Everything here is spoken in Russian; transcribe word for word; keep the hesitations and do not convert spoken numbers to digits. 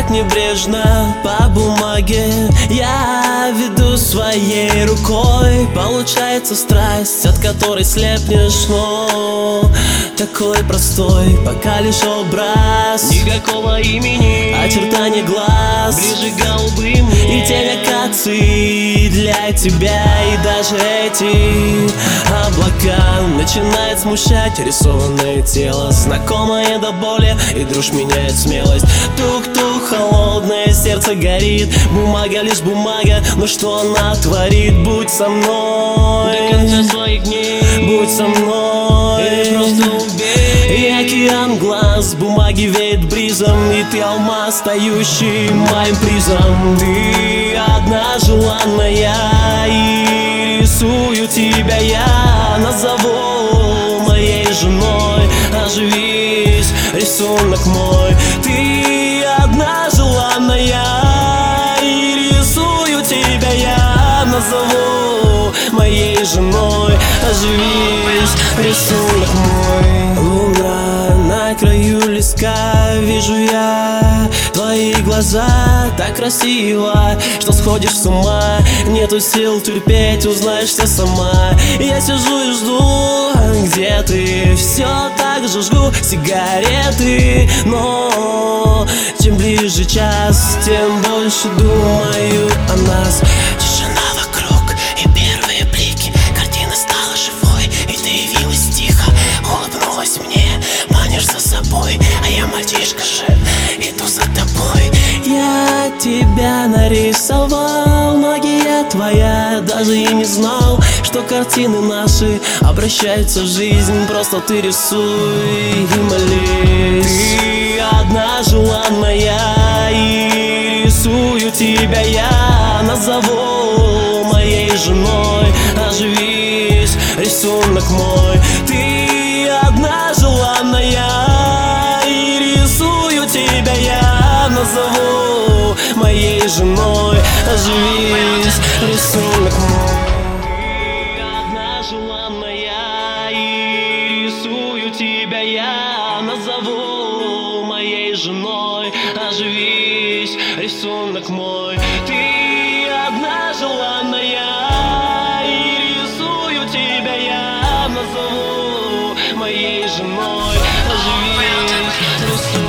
так небрежно по бумаге я веду своей рукой. Получается страсть, от которой слепнешь, но такой простой, пока лишь образ. Никакого имени, очертания глаз, ближе голубы мне, и тень акации для тебя. И даже эти облака начинает смущать рисованное тело, знакомое до боли, и дрожь меняет смелость. Тук-тук, холодное сердце горит. Бумага лишь бумага, но что она творит? Будь со мной до конца своих дней, будь со мной, или просто убей. И океан глаз бумаги веет бризом, и ты алмаз, стающий моим призом. Ты одна желанная, и рисую тебя я, назову моей женой. Оживись, рисунок мой. Ты одна желанная, и рисую тебя я, назову моей женой. Оживись, рисунок мой. Луна на краю леска, вижу я твои глаза, так красиво, что сходишь с ума. Нету сил терпеть, узнаешься сама. Я сижу и жду, где ты? Все так же жгу сигареты, но чем ближе час, тем больше думаю о нас. Тишина вокруг и первые блики, картина стала живой, и ты явилась тихо, улыбнулась мне, манишь за собой, а я мальчишка же, иду за тобой. Я тебя нарисовал, магия твоя, даже и не знал, что картины наши обращаются в жизнь. Просто ты рисуй и молись. Ты одна желанная, и рисую тебя я, назову моей женой. Оживись, рисунок мой. Ты одна желанная, и рисую тебя я, назову моей женой. Оживись, рисунок мой. Ты одна желанная, и рисую тебя я, назову моей женой. Оживись, рисунок мой. Ты одна желанная, и рисую тебя я, назову моей женой. Оживись, рисунок.